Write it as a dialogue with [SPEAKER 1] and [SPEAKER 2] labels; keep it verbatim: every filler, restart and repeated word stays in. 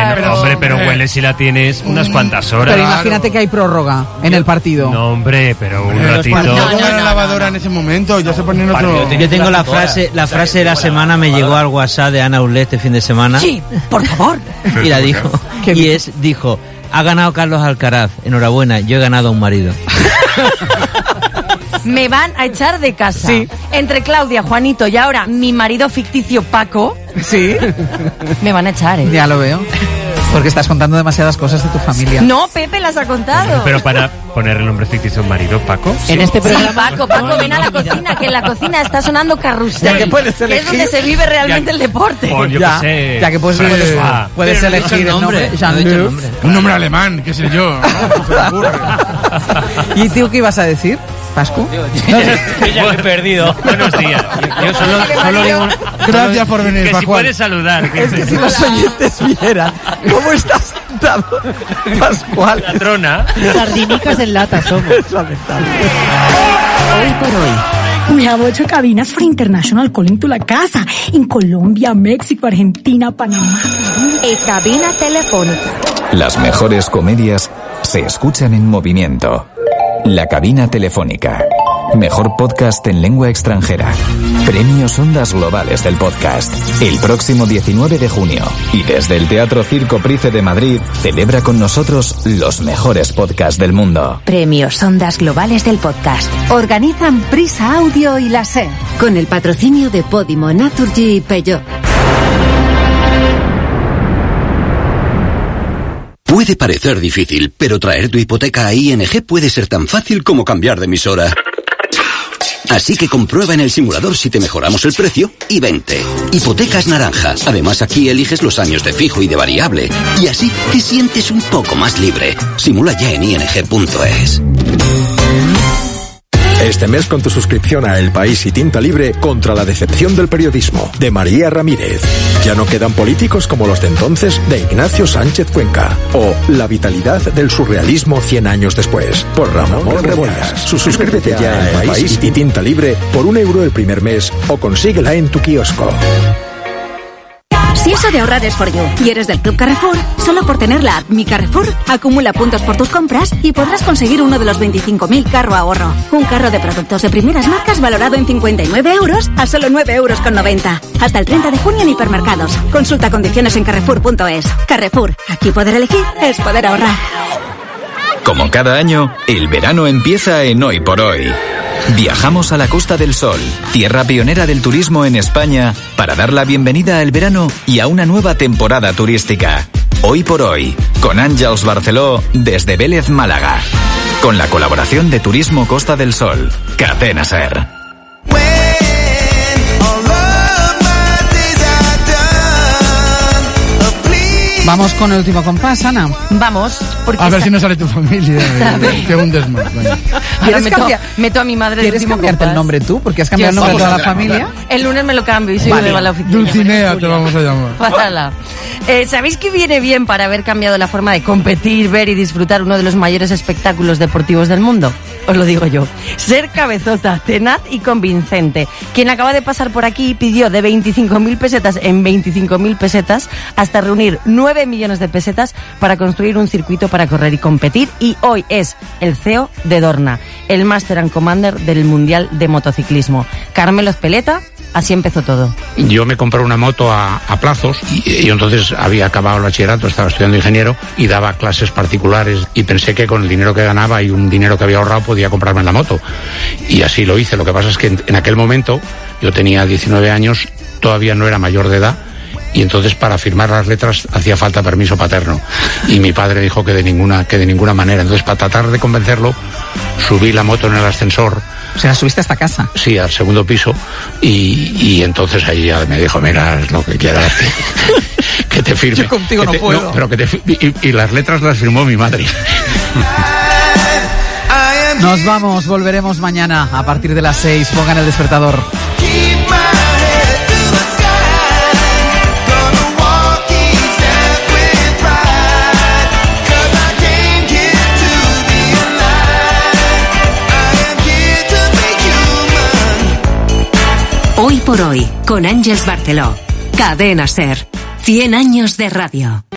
[SPEAKER 1] Claro.
[SPEAKER 2] Bueno, hombre, pero huele si la tienes unas cuantas horas.
[SPEAKER 3] Pero imagínate que hay prórroga en el partido.
[SPEAKER 2] No, hombre, pero un
[SPEAKER 4] Pero
[SPEAKER 2] ratito.
[SPEAKER 4] no,
[SPEAKER 1] no,
[SPEAKER 4] no,
[SPEAKER 1] no,
[SPEAKER 4] la
[SPEAKER 1] no,
[SPEAKER 4] lavadora
[SPEAKER 1] no.
[SPEAKER 4] en ese momento, ya se pone en otro...
[SPEAKER 5] Yo tengo la frase, la frase de la semana, me llegó al WhatsApp de Ana Urlé este fin de semana.
[SPEAKER 1] Sí, por favor.
[SPEAKER 5] Y la dijo. Y es, dijo, ha ganado Carlos Alcaraz, enhorabuena, yo he ganado a un marido.
[SPEAKER 1] Me van a echar de casa.
[SPEAKER 3] Sí.
[SPEAKER 1] Entre Claudia, Juanito y ahora mi marido ficticio Paco,
[SPEAKER 3] Sí,
[SPEAKER 1] me van a echar, ¿eh?
[SPEAKER 3] ya lo veo. Porque estás contando demasiadas cosas de tu familia.
[SPEAKER 1] No, Pepe las ha contado.
[SPEAKER 2] Pero para poner el nombre ficticio a un marido, Paco.
[SPEAKER 6] En este
[SPEAKER 1] Sí,
[SPEAKER 6] programa...
[SPEAKER 1] Paco, Paco, ven a la cocina, que en la cocina está sonando Carrusel.
[SPEAKER 3] Ya que puedes
[SPEAKER 1] que es
[SPEAKER 3] elegir.
[SPEAKER 1] donde se vive realmente
[SPEAKER 2] Ya-
[SPEAKER 1] el deporte.
[SPEAKER 2] Pon, yo
[SPEAKER 3] ya,
[SPEAKER 2] qué sé.
[SPEAKER 3] ya que puedes,
[SPEAKER 2] François.
[SPEAKER 3] puedes, puedes
[SPEAKER 5] Pero no he dicho
[SPEAKER 3] elegir el nombre.
[SPEAKER 5] no he dicho
[SPEAKER 3] Jean-Luc.
[SPEAKER 5] el nombre.
[SPEAKER 4] Un nombre alemán, qué sé yo. ¿no? Se me ocurre.
[SPEAKER 3] ¿Y tú qué ibas a decir, Pascu?
[SPEAKER 5] Yo ya he perdido.
[SPEAKER 2] Buenos días. Yo solo, solo digo
[SPEAKER 4] Gracias por venir,
[SPEAKER 2] que si
[SPEAKER 4] Pascual.
[SPEAKER 2] puedes saludar. que
[SPEAKER 3] Es que
[SPEAKER 2] se-
[SPEAKER 3] si los oyentes vieran cómo estás sentado, Pascual.
[SPEAKER 2] La trona.
[SPEAKER 6] Sardinicas en lata somos.
[SPEAKER 3] Es lamentable.
[SPEAKER 7] Hoy por hoy. We have ocho cabinas for international calling to la casa. En Colombia, México, Argentina, Panamá.
[SPEAKER 8] E cabina telefónica.
[SPEAKER 9] Las mejores comedias se escuchan en movimiento. La cabina telefónica. Mejor podcast en lengua extranjera. Premios Ondas Globales del podcast. El próximo diecinueve de junio. Y desde el Teatro Circo Price de Madrid, celebra con nosotros los mejores podcasts del mundo.
[SPEAKER 8] Premios Ondas Globales del podcast. Organizan Prisa Audio y la SER. Con el patrocinio de Podimo, Naturgy y Peugeot.
[SPEAKER 10] Puede parecer difícil, pero traer tu hipoteca a I N G puede ser tan fácil como cambiar de emisora. Así que comprueba en el simulador si te mejoramos el precio y vente. Hipotecas Naranja. Además, aquí eliges los años de fijo y de variable. Y así te sientes un poco más libre. Simula ya en I N G punto es.
[SPEAKER 11] Este mes con tu suscripción a El País y Tinta Libre contra la decepción del periodismo, de María Ramírez. Ya no quedan políticos como los de entonces, de Ignacio Sánchez Cuenca. O La vitalidad del surrealismo cien años después, por Ramón Rebollas. Suscríbete ya a El País y Tinta Libre por un euro el primer mes o consíguela en tu kiosco.
[SPEAKER 7] Si eso de ahorrar es for you y eres del Club Carrefour, solo por tener la app Mi Carrefour, acumula puntos por tus compras y podrás conseguir uno de los veinticinco mil carro ahorro. Un carro de productos de primeras marcas valorado en cincuenta y nueve euros a solo nueve euros con noventa. Hasta el treinta de junio en hipermercados. Consulta condiciones en carrefour punto es. Carrefour, aquí poder elegir es poder ahorrar.
[SPEAKER 9] Como cada año, el verano empieza en Hoy por Hoy. Viajamos a la Costa del Sol, tierra pionera del turismo en España, para dar la bienvenida al verano y a una nueva temporada turística. Hoy por Hoy, con Àngels Barceló desde Vélez, Málaga. Con la colaboración de Turismo Costa del Sol, Cadena SER.
[SPEAKER 3] Vamos con el último compás, Ana.
[SPEAKER 1] Vamos. Porque
[SPEAKER 4] A ver
[SPEAKER 1] esta-
[SPEAKER 4] si no sale tu familia. eh, Te hundes más. Venga.
[SPEAKER 1] Ahora
[SPEAKER 3] ¿Quieres
[SPEAKER 1] meto,
[SPEAKER 3] cambiar-
[SPEAKER 1] meto a mi madre del
[SPEAKER 3] ¿Quieres
[SPEAKER 1] último
[SPEAKER 3] cambiarte
[SPEAKER 1] compás.
[SPEAKER 3] el nombre tú? Porque has cambiado el
[SPEAKER 1] Yo
[SPEAKER 3] nombre
[SPEAKER 1] sí.
[SPEAKER 3] de toda la familia.
[SPEAKER 1] El lunes me lo cambio y soy
[SPEAKER 3] Vale.
[SPEAKER 1] nueva a la oficina.
[SPEAKER 4] Dulcinea te vamos a llamar.
[SPEAKER 1] Pásala. Eh, ¿Sabéis que viene bien para haber cambiado la forma de competir, ver y disfrutar uno de los mayores espectáculos deportivos del mundo? Os lo digo yo. Ser cabezota, tenaz y convincente. Quien acaba de pasar por aquí pidió de veinticinco mil pesetas en veinticinco mil pesetas hasta reunir nueve millones de pesetas para construir un circuito para correr y competir. Y hoy es el C E O de Dorna, el Master and Commander del Mundial de Motociclismo. Carmelo Ezpeleta, así empezó todo.
[SPEAKER 12] Yo me compré una moto a, a plazos y, y entonces había acabado el bachillerato, estaba estudiando ingeniero y daba clases particulares y pensé que con el dinero que ganaba y un dinero que había ahorrado podía comprarme la moto. Y así lo hice. Lo que pasa es que en, en aquel momento yo tenía diecinueve años, todavía no era mayor de edad y entonces para firmar las letras hacía falta permiso paterno. Y mi padre dijo que de ninguna, que de ninguna manera. Entonces para tratar de convencerlo subí la moto en el ascensor.
[SPEAKER 3] O sea, subiste hasta casa.
[SPEAKER 12] Sí, al segundo piso y, y entonces ahí ya me dijo, mira, es lo que quieras, que te firme.
[SPEAKER 3] Yo contigo
[SPEAKER 12] que
[SPEAKER 3] no
[SPEAKER 12] te,
[SPEAKER 3] puedo.
[SPEAKER 12] pero que te, y, y las letras las firmó mi madre.
[SPEAKER 3] Nos vamos, volveremos mañana a partir de las seis. Pongan el despertador.
[SPEAKER 8] Hoy por Hoy, con Àngels Barceló. Cadena SER. cien años de radio.